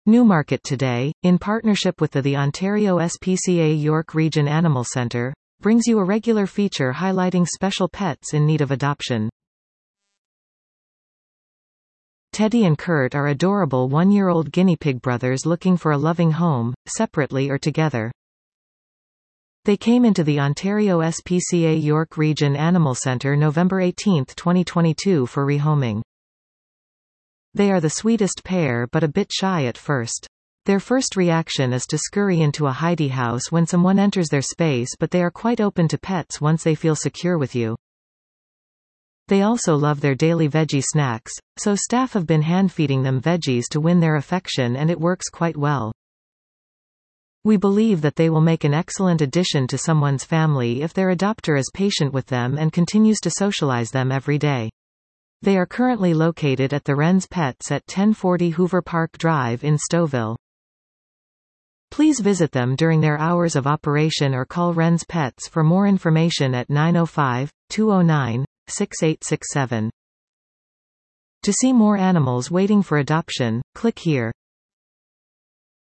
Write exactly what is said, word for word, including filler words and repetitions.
Newmarket Today, in partnership with the, the Ontario S P C A York Region Animal Centre, brings you a regular feature highlighting special pets in need of adoption. Teddy and Kurt are adorable one-year-old guinea pig brothers looking for a loving home, separately or together. They came into the Ontario S P C A York Region Animal Centre November eighteenth twenty twenty-two for rehoming. They are the sweetest pair but a bit shy at first. Their first reaction is to scurry into a hidey house when someone enters their space, but they are quite open to pets once they feel secure with you. They also love their daily veggie snacks, so staff have been hand-feeding them veggies to win their affection, and it works quite well. We believe that they will make an excellent addition to someone's family if their adopter is patient with them and continues to socialize them every day. They are currently located at the Wren's Pets at ten forty Hoover Park Drive in Stouffville. Please visit them during their hours of operation or call Wren's Pets for more information at nine oh five, two oh nine, six eight six seven. To see more animals waiting for adoption, click here.